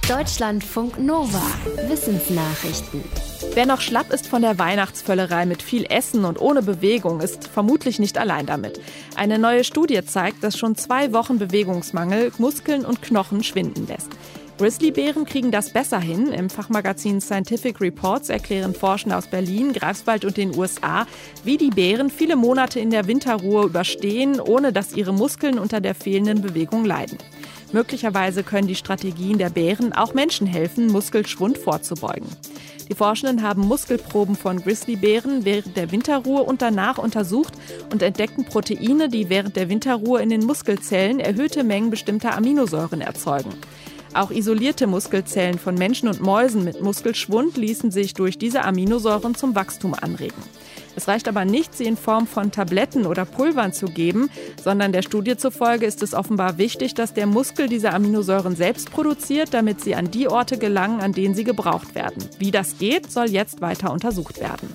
Deutschlandfunk Nova. Wissensnachrichten. Wer noch schlapp ist von der Weihnachtsvöllerei mit viel Essen und ohne Bewegung, ist vermutlich nicht allein damit. Eine neue Studie zeigt, dass schon 2 Wochen Bewegungsmangel Muskeln und Knochen schwinden lässt. Grizzlybären kriegen das besser hin. Im Fachmagazin Scientific Reports erklären Forschende aus Berlin, Greifswald und den USA, wie die Bären viele Monate in der Winterruhe überstehen, ohne dass ihre Muskeln unter der fehlenden Bewegung leiden. Möglicherweise können die Strategien der Bären auch Menschen helfen, Muskelschwund vorzubeugen. Die Forschenden haben Muskelproben von Grizzlybären während der Winterruhe und danach untersucht und entdeckten Proteine, die während der Winterruhe in den Muskelzellen erhöhte Mengen bestimmter Aminosäuren erzeugen. Auch isolierte Muskelzellen von Menschen und Mäusen mit Muskelschwund ließen sich durch diese Aminosäuren zum Wachstum anregen. Es reicht aber nicht, sie in Form von Tabletten oder Pulvern zu geben, sondern der Studie zufolge ist es offenbar wichtig, dass der Muskel diese Aminosäuren selbst produziert, damit sie an die Orte gelangen, an denen sie gebraucht werden. Wie das geht, soll jetzt weiter untersucht werden.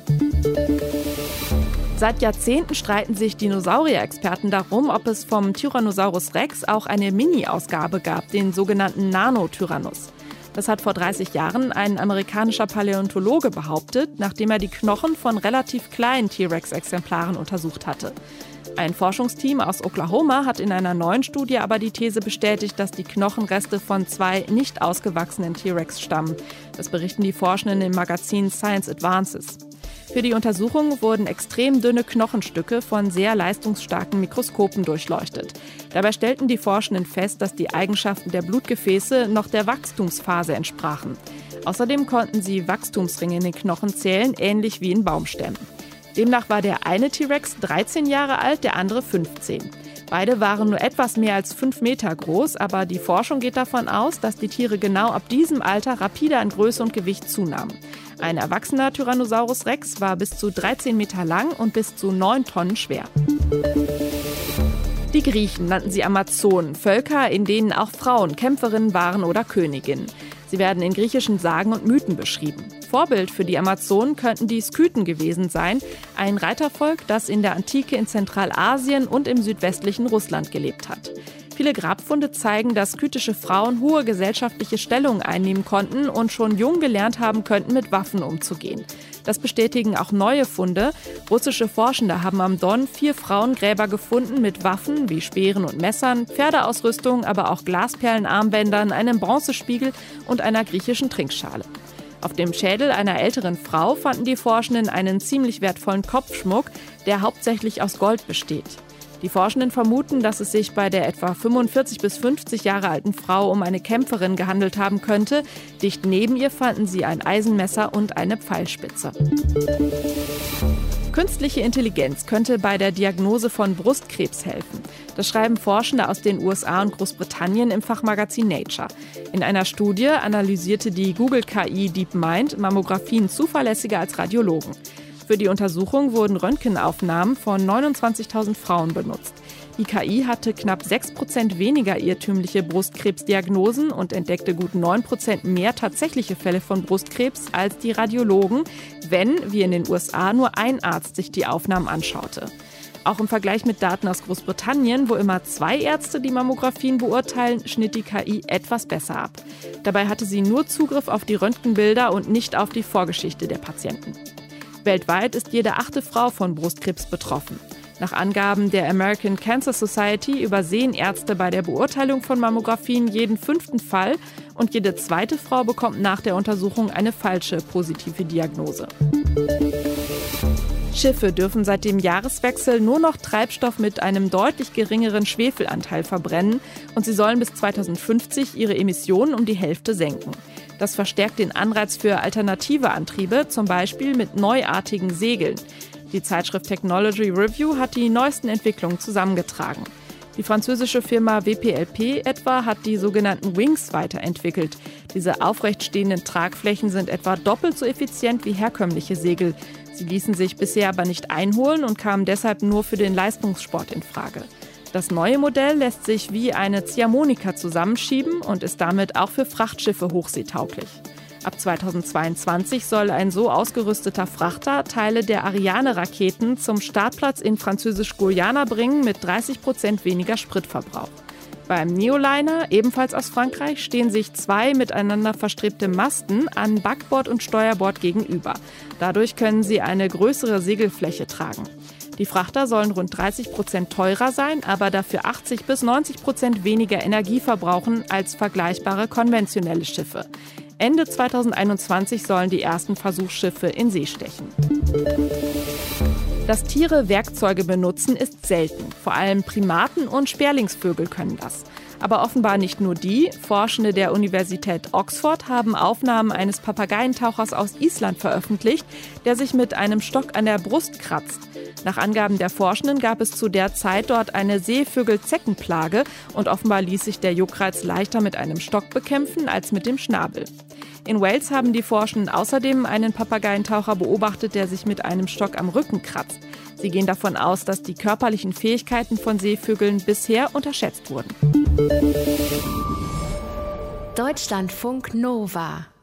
Seit Jahrzehnten streiten sich Dinosaurier-Experten darum, ob es vom Tyrannosaurus Rex auch eine Mini-Ausgabe gab, den sogenannten Nanotyrannus. Das hat vor 30 Jahren ein amerikanischer Paläontologe behauptet, nachdem er die Knochen von relativ kleinen T-Rex-Exemplaren untersucht hatte. Ein Forschungsteam aus Oklahoma hat in einer neuen Studie aber die These bestätigt, dass die Knochenreste von 2 nicht ausgewachsenen T-Rex stammen. Das berichten die Forschenden im Magazin Science Advances. Für die Untersuchung wurden extrem dünne Knochenstücke von sehr leistungsstarken Mikroskopen durchleuchtet. Dabei stellten die Forschenden fest, dass die Eigenschaften der Blutgefäße noch der Wachstumsphase entsprachen. Außerdem konnten sie Wachstumsringe in den Knochen zählen, ähnlich wie in Baumstämmen. Demnach war der eine T-Rex 13 Jahre alt, der andere 15. Beide waren nur etwas mehr als 5 Meter groß, aber die Forschung geht davon aus, dass die Tiere genau ab diesem Alter rapide an Größe und Gewicht zunahmen. Ein erwachsener Tyrannosaurus Rex war bis zu 13 Meter lang und bis zu 9 Tonnen schwer. Die Griechen nannten sie Amazonen, Völker, in denen auch Frauen Kämpferinnen waren oder Königinnen. Sie werden in griechischen Sagen und Mythen beschrieben. Vorbild für die Amazonen könnten die Skythen gewesen sein, ein Reitervolk, das in der Antike in Zentralasien und im südwestlichen Russland gelebt hat. Viele Grabfunde zeigen, dass skythische Frauen hohe gesellschaftliche Stellungen einnehmen konnten und schon jung gelernt haben könnten, mit Waffen umzugehen. Das bestätigen auch neue Funde. Russische Forschende haben am Don 4 Frauengräber gefunden mit Waffen wie Speeren und Messern, Pferdeausrüstung, aber auch Glasperlenarmbändern, einem Bronzespiegel und einer griechischen Trinkschale. Auf dem Schädel einer älteren Frau fanden die Forschenden einen ziemlich wertvollen Kopfschmuck, der hauptsächlich aus Gold besteht. Die Forschenden vermuten, dass es sich bei der etwa 45 bis 50 Jahre alten Frau um eine Kämpferin gehandelt haben könnte. Dicht neben ihr fanden sie ein Eisenmesser und eine Pfeilspitze. Künstliche Intelligenz könnte bei der Diagnose von Brustkrebs helfen. Das schreiben Forschende aus den USA und Großbritannien im Fachmagazin Nature. In einer Studie analysierte die Google-KI DeepMind Mammographien zuverlässiger als Radiologen. Für die Untersuchung wurden Röntgenaufnahmen von 29.000 Frauen benutzt. Die KI hatte knapp 6% weniger irrtümliche Brustkrebsdiagnosen und entdeckte gut 9% mehr tatsächliche Fälle von Brustkrebs als die Radiologen, wenn, wie in den USA, nur ein Arzt sich die Aufnahmen anschaute. Auch im Vergleich mit Daten aus Großbritannien, wo immer 2 Ärzte die Mammographien beurteilen, schnitt die KI etwas besser ab. Dabei hatte sie nur Zugriff auf die Röntgenbilder und nicht auf die Vorgeschichte der Patienten. Weltweit ist jede 8. Frau von Brustkrebs betroffen. Nach Angaben der American Cancer Society übersehen Ärzte bei der Beurteilung von Mammographien jeden 5. Fall und jede 2. Frau bekommt nach der Untersuchung eine falsche positive Diagnose. Schiffe dürfen seit dem Jahreswechsel nur noch Treibstoff mit einem deutlich geringeren Schwefelanteil verbrennen und sie sollen bis 2050 ihre Emissionen um die Hälfte senken. Das verstärkt den Anreiz für alternative Antriebe, zum Beispiel mit neuartigen Segeln. Die Zeitschrift Technology Review hat die neuesten Entwicklungen zusammengetragen. Die französische Firma WPLP etwa hat die sogenannten Wings weiterentwickelt. Diese aufrecht stehenden Tragflächen sind etwa doppelt so effizient wie herkömmliche Segel. Sie ließen sich bisher aber nicht einholen und kamen deshalb nur für den Leistungssport in Frage. Das neue Modell lässt sich wie eine Ziehharmonika zusammenschieben und ist damit auch für Frachtschiffe hochseetauglich. Ab 2022 soll ein so ausgerüsteter Frachter Teile der Ariane-Raketen zum Startplatz in Französisch-Guyana bringen mit 30% weniger Spritverbrauch. Beim Neoliner, ebenfalls aus Frankreich, stehen sich 2 miteinander verstrebte Masten an Backbord und Steuerbord gegenüber. Dadurch können sie eine größere Segelfläche tragen. Die Frachter sollen rund 30% teurer sein, aber dafür 80-90% weniger Energie verbrauchen als vergleichbare konventionelle Schiffe. Ende 2021 sollen die ersten Versuchsschiffe in See stechen. Dass Tiere Werkzeuge benutzen, ist selten. Vor allem Primaten und Sperlingsvögel können das. Aber offenbar nicht nur die. Forschende der Universität Oxford haben Aufnahmen eines Papageientauchers aus Island veröffentlicht, der sich mit einem Stock an der Brust kratzt. Nach Angaben der Forschenden gab es zu der Zeit dort eine Seevögel-Zeckenplage und offenbar ließ sich der Juckreiz leichter mit einem Stock bekämpfen als mit dem Schnabel. In Wales haben die Forschenden außerdem einen Papageientaucher beobachtet, der sich mit einem Stock am Rücken kratzt. Sie gehen davon aus, dass die körperlichen Fähigkeiten von Seevögeln bisher unterschätzt wurden. Deutschlandfunk Nova